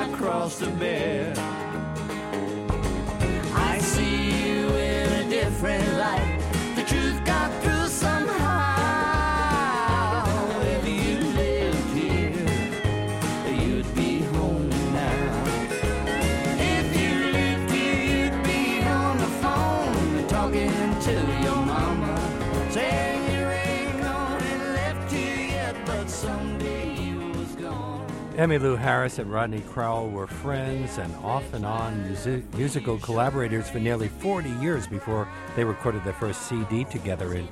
cross to bear. I see you in a different light. The truth got through somehow. If you lived here, you'd be home now. If you lived here, you'd be on the phone talking to your mama, saying you ain't gone and left here yet, but someday you was gone. Emmylou Harris and Rodney Crowell were friends and off and on musical collaborators for nearly 40 years before they recorded their first CD together in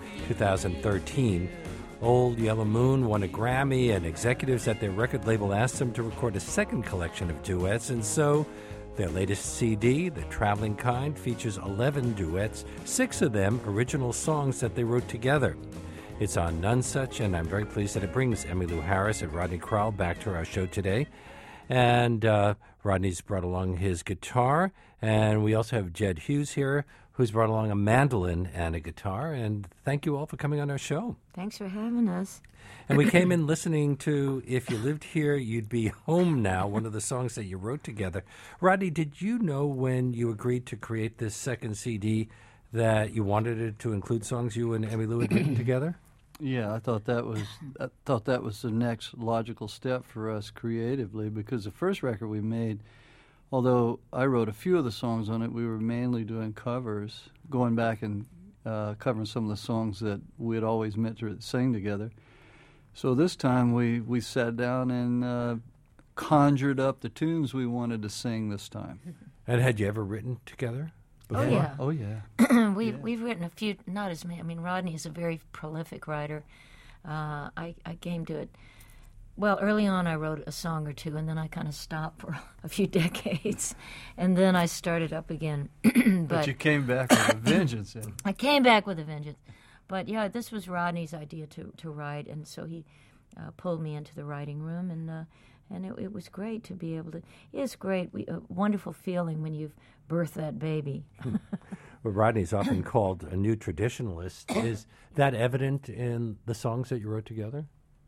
2013. Old Yellow Moon won a Grammy, and executives at their record label asked them to record a second collection of duets, and so their latest CD, The Traveling Kind, features 11 duets, 6 of them original songs that they wrote together. It's on Nonesuch, and I'm very pleased that it brings Emmylou Harris and Rodney Crowell back to our show today. And Rodney's brought along his guitar, and we also have Jed Hughes here, who's brought along a mandolin and a guitar. And thank you all for coming on our show. Thanks for having us. And we came in listening to If You Lived Here, You'd Be Home Now, one of the songs that you wrote together. Rodney, did you know when you agreed to create this second CD that you wanted it to include songs you and Emmylou had written together? Yeah, I thought that was the next logical step for us creatively, because the first record we made, although I wrote a few of the songs on it, we were mainly doing covers, going back and covering some of the songs that we had always meant to sing together. So this time we sat down and conjured up the tunes we wanted to sing this time. And had you ever written together before? Oh, yeah. Oh, yeah. We've written a few, not as many. I mean, Rodney is a very prolific writer. I came to it. Well, early on I wrote a song or two, and then I kind of stopped for a few decades. And then I started up again. But you came back with a vengeance. Then. I came back with a vengeance. But, yeah, this was Rodney's idea to write, and so he pulled me into the writing room, and it was great to be able to. It's great, a wonderful feeling when you've birthed that baby. Well, Rodney's often called a new traditionalist. Is that evident in the songs that you wrote together?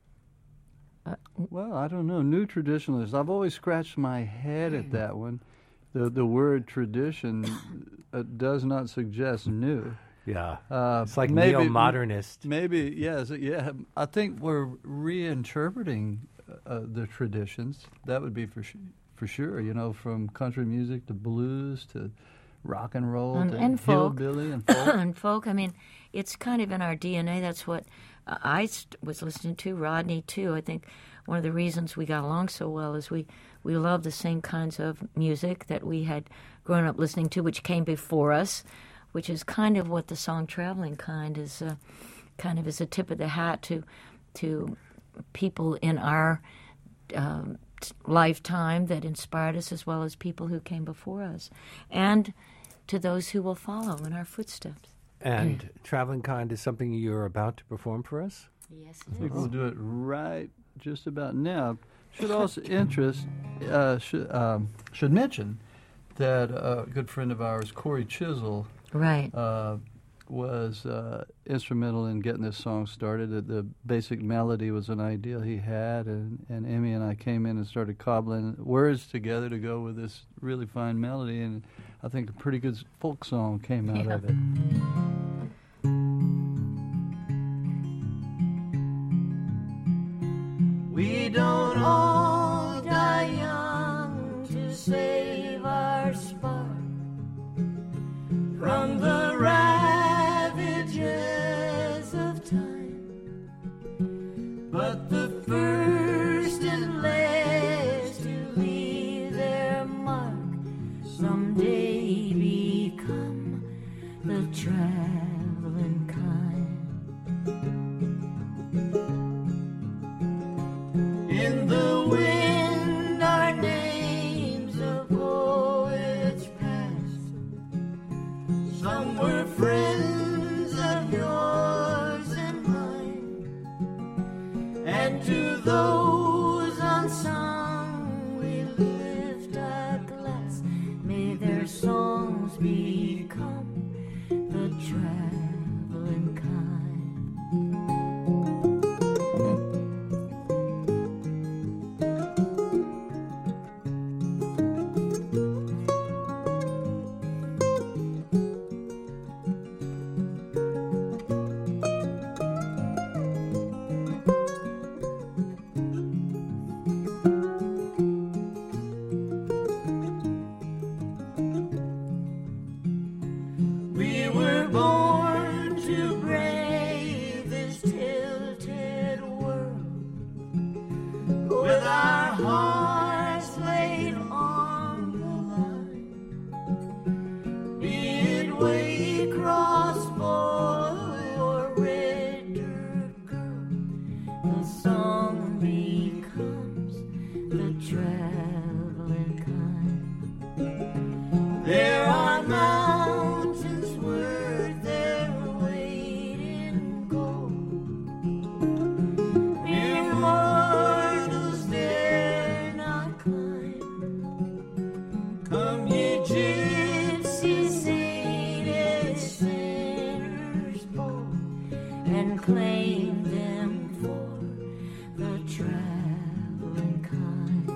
Well, I don't know. New traditionalist. I've always scratched my head at that one. The word tradition does not suggest new. Yeah, it's like neo-modernist. Maybe, yes. Yeah, I think we're reinterpreting the traditions. That would be for sure, you know, from country music to blues to rock and roll and folk. Hillbilly and folk. And folk, I mean, it's kind of in our DNA. That's what I was listening to, Rodney too. I think one of the reasons we got along so well is we love the same kinds of music that we had grown up listening to, which came before us, which is kind of what the song Traveling Kind is, kind of as a tip of the hat to people in our lifetime that inspired us, as well as people who came before us, and to those who will follow in our footsteps. And Traveling Kind is something you're about to perform for us? Yes, I think we'll do it right just about now. Should also should mention that a good friend of ours, Corey Chisel, right, was instrumental in getting this song started. The basic melody was an idea he had, and Emmy and I came in and started cobbling words together to go with this really fine melody, and I think a pretty good folk song came out of it. We don't all die young to save our spark from the ravages of time, but the first and last to leave their mark someday become the traveling kind. In the wind our names of poets past, some were friends of yours and mine, and to those unsung we lift a glass. May their songs become the traveling kind. claim them for the traveling kind.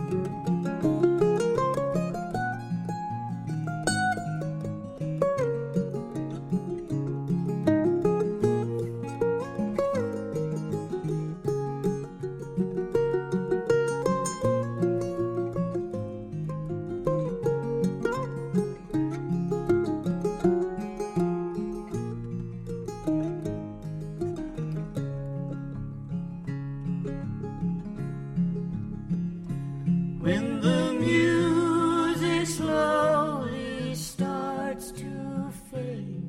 When the music slowly starts to fade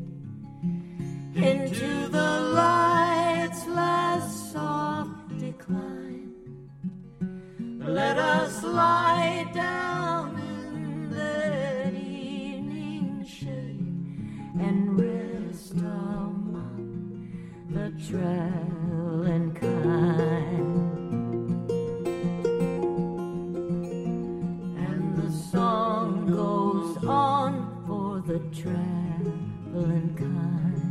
into the light's last soft decline, let us lie down in that evening shade and rest among the traveling kind. Song goes on for the traveling kind.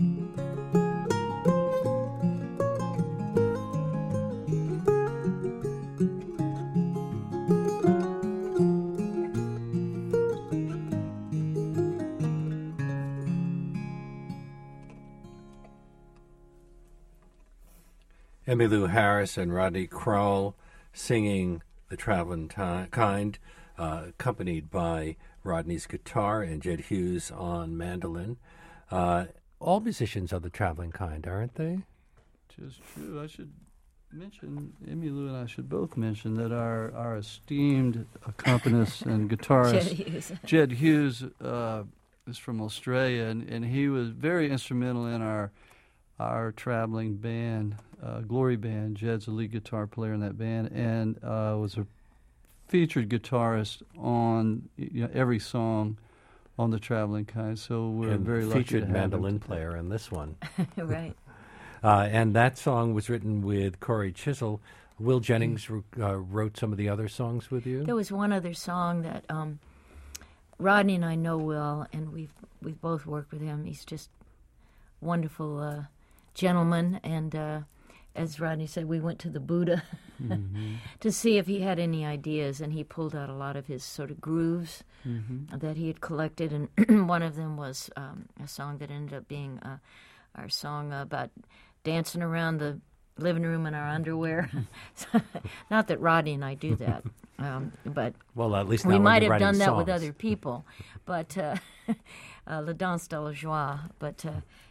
Emmylou Harris and Rodney Crowell singing The Traveling Kind, accompanied by Rodney's guitar and Jed Hughes on mandolin. All musicians are the traveling kind, aren't they? Just true. I should mention, Emmylou and I should both mention that our esteemed accompanist and guitarist, Jed Hughes, is from Australia, and he was very instrumental in our traveling band, Glory Band. Jed's a lead guitar player in that band, and was a featured guitarist on every song on the Traveling Kind. So we're and very lucky to featured have mandolin him. player in this one. Right. And that song was written with Corey Chisel. Will Jennings wrote some of the other songs with you? There was one other song that Rodney and I know Will, and we've both worked with him. He's just wonderful gentleman, and as Rodney said, we went to the Buddha to see if he had any ideas, and he pulled out a lot of his sort of grooves that he had collected, and one of them was a song that ended up being our song about dancing around the living room in our underwear. Not that Rodney and I do that, but well, at least we not might when you're have done writing that with songs. other people. But La Danse de la Joie. But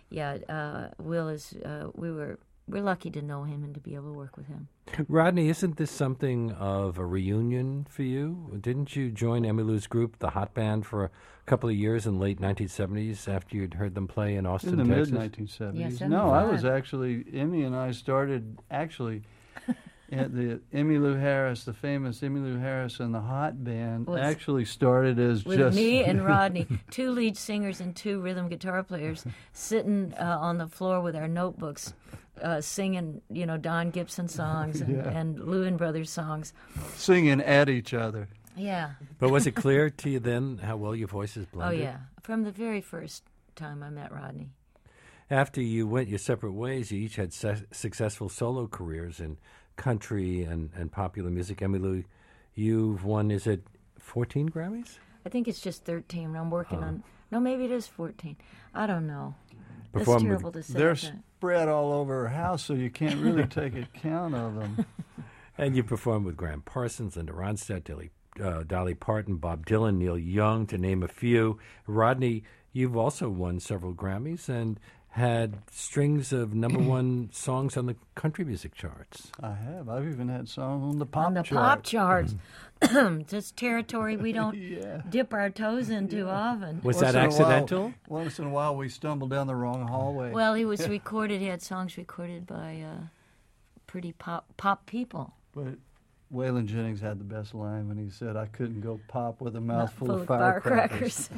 Will is we're lucky to know him and to be able to work with him. Rodney, isn't this something of a reunion for you? Didn't you join Emmylou's group, the Hot Band, for a couple of years in the late 1970s after you'd heard them play in Austin, In the Texas? mid-1970s. Yeah, No, I 75. was actually, Emmy and I started actually at the Emmylou Harris, the famous Emmylou Harris and the Hot Band Was- actually started as With just... me and Rodney, two lead singers and two rhythm guitar players, sitting on the floor with our notebooks, singing, Don Gibson songs and Lewin Brothers songs. singing at each other. Yeah. But was it clear to you then how well your voices Oh, blended? yeah. From the very first time I met Rodney. After you went your separate ways, you each had successful solo careers in country and popular music. Emmylou, you've won, is it 14 Grammys? I think it's just 13. I'm working on... No, maybe it is 14. I don't know. It's Performed with- terrible to say. They're that. spread all over her house, so you can't really take account of them. And you performed with Graham Parsons, Linda Ronstadt, Dolly Parton, Bob Dylan, Neil Young, to name a few. Rodney, you've also won several Grammys and had strings of number one songs on the country music charts. I have. I've even had songs on the pop On the chart. pop charts. Just territory we don't dip our toes into often. Was Once that in a while- accidental? Once in a while, we stumble down the wrong hallway. Well, he was recorded. He had songs recorded by pretty pop people. But Waylon Jennings had the best line when he said, "I couldn't go pop with a mouthful Full of firecrackers."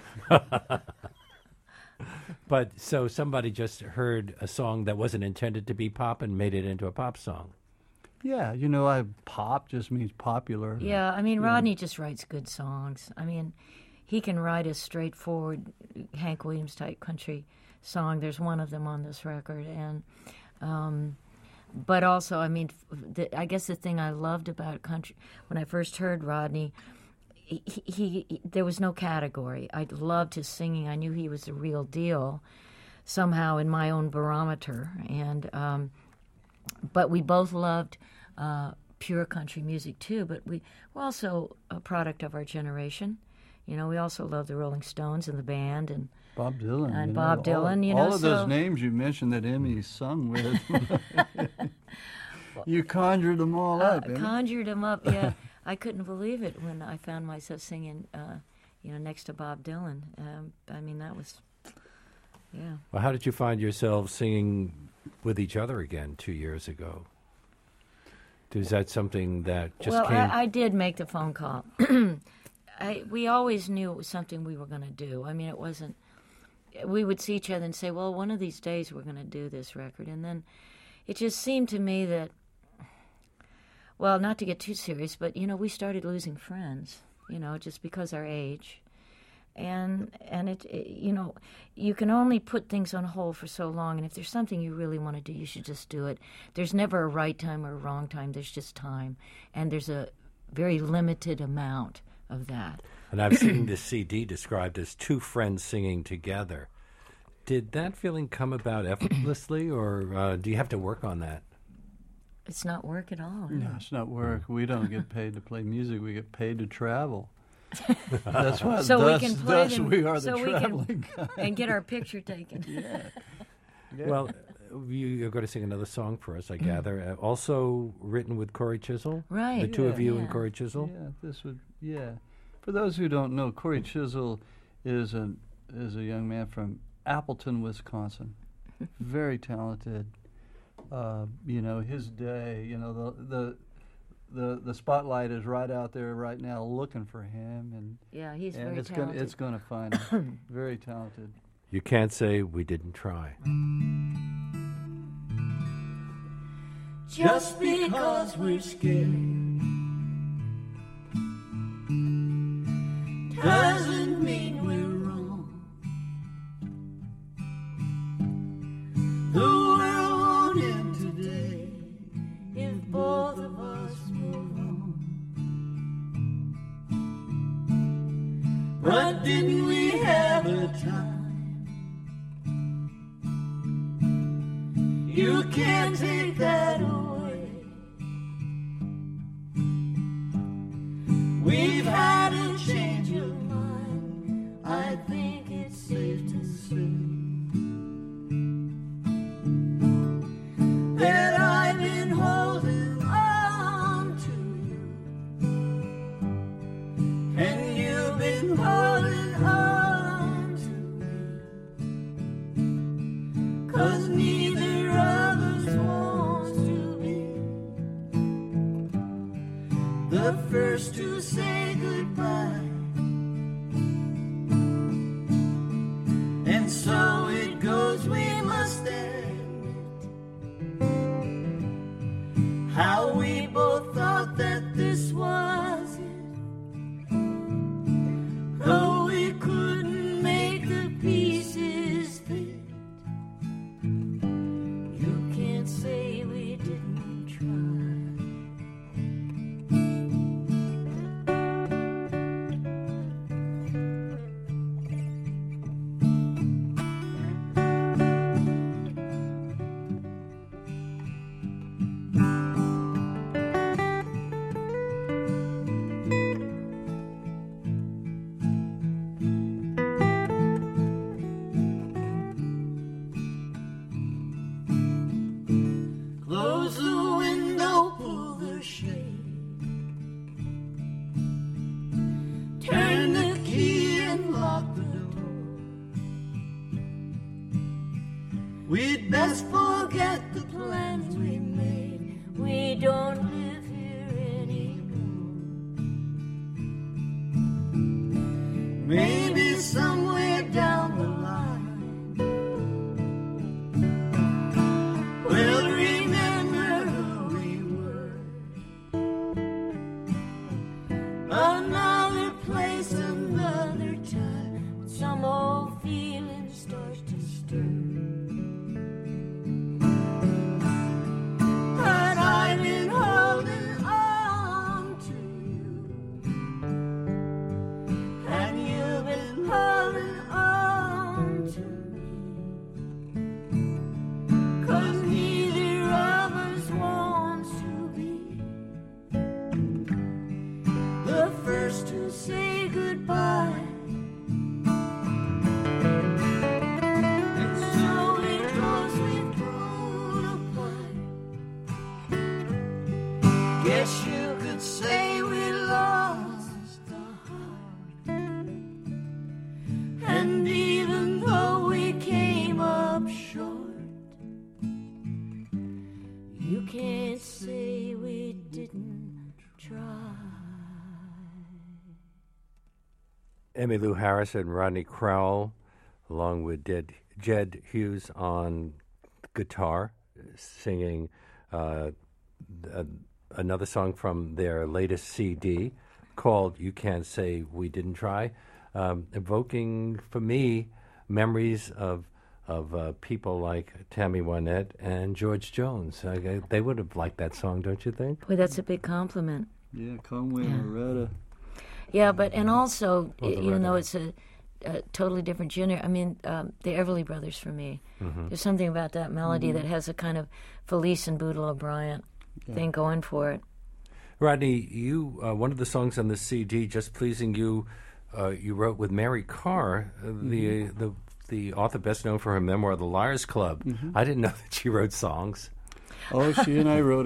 But so somebody just heard a song that wasn't intended to be pop and made it into a pop song. Yeah, pop just means popular. Yeah, I mean, Rodney just writes good songs. I mean, he can write a straightforward Hank Williams type country song. There's one of them on this record, and But also, I mean, I guess the thing I loved about country when I first heard Rodney, he there was no category. I loved his singing. I knew he was the real deal, somehow in my own barometer. And but we both loved pure country music too. But we're also a product of our generation. You know, we also loved the Rolling Stones and the band and Bob Dylan. And Bob Dylan, you know. All of those names you mentioned that Emmy sung with. You conjured them all up. Conjured them up, yeah. I couldn't believe it when I found myself singing, next to Bob Dylan. I mean, that was, yeah. Well, how did you find yourself singing with each other again 2 years ago? Is that something that just came? Well, I did make the phone call. We always knew it was something we were going to do. I mean, it wasn't. We would see each other and say, well, one of these days we're going to do this record. And then it just seemed to me that, well, not to get too serious, but, we started losing friends, just because our age. And you can only put things on hold for so long. And if there's something you really want to do, you should just do it. There's never a right time or a wrong time. There's just time. And there's a very limited amount of that. And I've seen this CD described as two friends singing together. Did that feeling come about effortlessly, or do you have to work on that? It's not work at all. No, it's not work. We don't get paid to play music. We get paid to travel. That's why. So thus, we can play thus them, we are the so traveling guys. and get our picture taken. Yeah. Well, you're going to sing another song for us, I gather. Also written with Corey Chisel? Right. The two of you yeah. and Corey Chisel? Yeah. For those who don't know, Corey Chisel is a young man from Appleton, Wisconsin. Very talented. His day, the spotlight is right out there right now looking for him, and yeah, he's and very talented. it's going to find him. Very talented. You can't say we didn't try. Just because we're scared doesn't mean we're wrong. The world won't end today if both of us move on. But didn't we have a time? You can't take that away. We've had a change of mind, I think it's safe to say that I've been holding on to you, and you've been holding on to me, 'cause neither of us wants to be the first to say goodbye. And so it goes, we must admit how we both thought that this was it, though we couldn't make the pieces fit. You can't say we didn't try. Close the window, pull the shade, turn the key and lock the door. We'd best forget the plans we made. We don't live here anymore. Maybe somewhere down the line we'll remember who we were. Another place, another time, some old feeling starts to stir. Wish you could say we lost the heart. And even though we came up short, you can't say we didn't try. Emmylou Harris and Rodney Crowell, along with Jed Hughes on guitar, singing another song from their latest CD called You Can't Say We Didn't Try, evoking for me memories of people like Tammy Wynette and George Jones. They would have liked that song, don't you think? Boy, that's a big compliment. Yeah, Conway and Loretta. Yeah, but and also, Loretta. even though it's a totally different genre, I mean, the Everly Brothers for me. There's something about that melody that has a kind of Felice and Boodle O'Brien thing going for it. Rodney, you one of the songs on the CD, "Just Pleasing You," you wrote with Mary Carr, the author best known for her memoir, "The Liars Club." I didn't know that she wrote songs. Oh, she and I wrote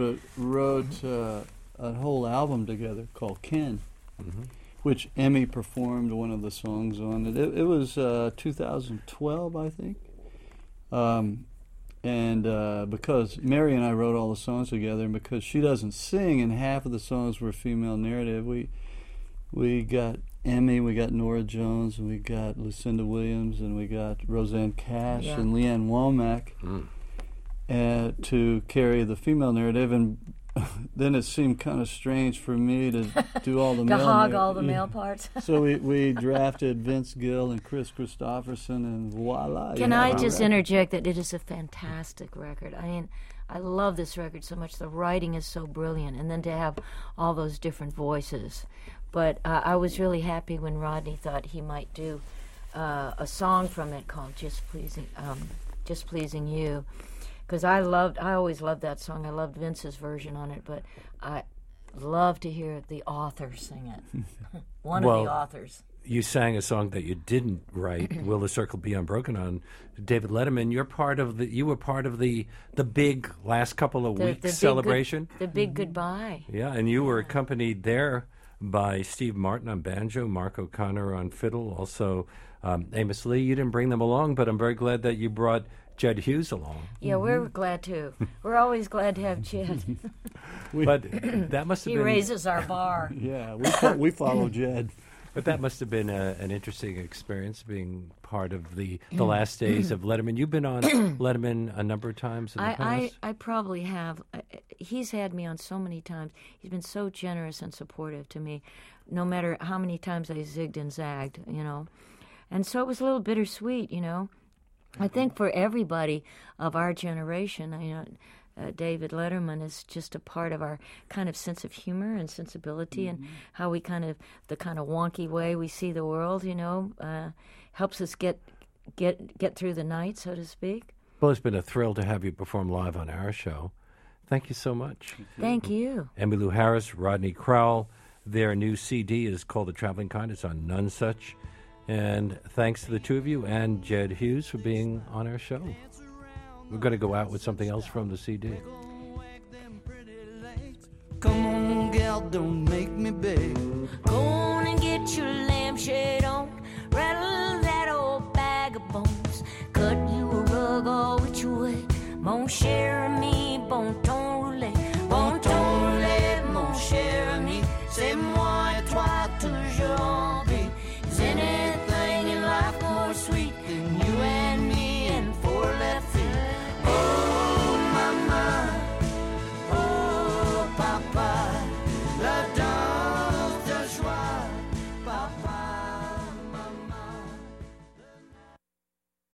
a whole album together called Ken, which Emmy performed one of the songs on it. It was 2012, I think. And because Mary and I wrote all the songs together, and because she doesn't sing, and half of the songs were female narrative, we got Emmy, we got Nora Jones, and we got Lucinda Williams, and we got Roseanne Cash and Leanne Womack to carry the female narrative. And then it seemed kind of strange for me to do all the To male hog all the male parts. So we drafted Vince Gill and Chris Christopherson, and voila. Can I just interject that it is a fantastic record? I mean, I love this record so much. The writing is so brilliant, and then to have all those different voices. But I was really happy when Rodney thought he might do a song from it called "Just Pleasing You," because I always loved that song. I loved Vince's version on it, but I love to hear the author sing it. One of the authors. You sang a song that you didn't write, "Will the Circle Be Unbroken," on David Letterman. You were part of the big last couple of weeks celebration. The big goodbye. Yeah, and you were accompanied there by Steve Martin on banjo, Mark O'Connor on fiddle, also Amos Lee. You didn't bring them along, but I'm very glad that you brought Jed Hughes along. Yeah, we're glad too. We're always glad to have Jed. But that must have He been... raises our bar. Yeah, we follow Jed. But that must have been an interesting experience, being part of the last days of Letterman. You've been on Letterman a number of times in the past. I probably have. He's had me on so many times. He's been so generous and supportive to me, no matter how many times I zigged and zagged, And so it was a little bittersweet, I think for everybody of our generation, David Letterman is just a part of our kind of sense of humor and sensibility, and how we the kind of wonky way we see the world, helps us get through the night, so to speak. Well, it's been a thrill to have you perform live on our show. Thank you so much. Thank you. Emmylou Harris, Rodney Crowell. Their new CD is called The Traveling Kind. It's on None Such. And thanks to the two of you and Jed Hughes for being on our show. We're going to go out with something else from the CD. Come on, gal, don't make me beg. Go on and get your lampshade on. Rattle that old bag of bones. Cut you a rug all which way. Mon cher ami, bon ton roulé. Bon ton roulé, mon cher ami. C'est moi.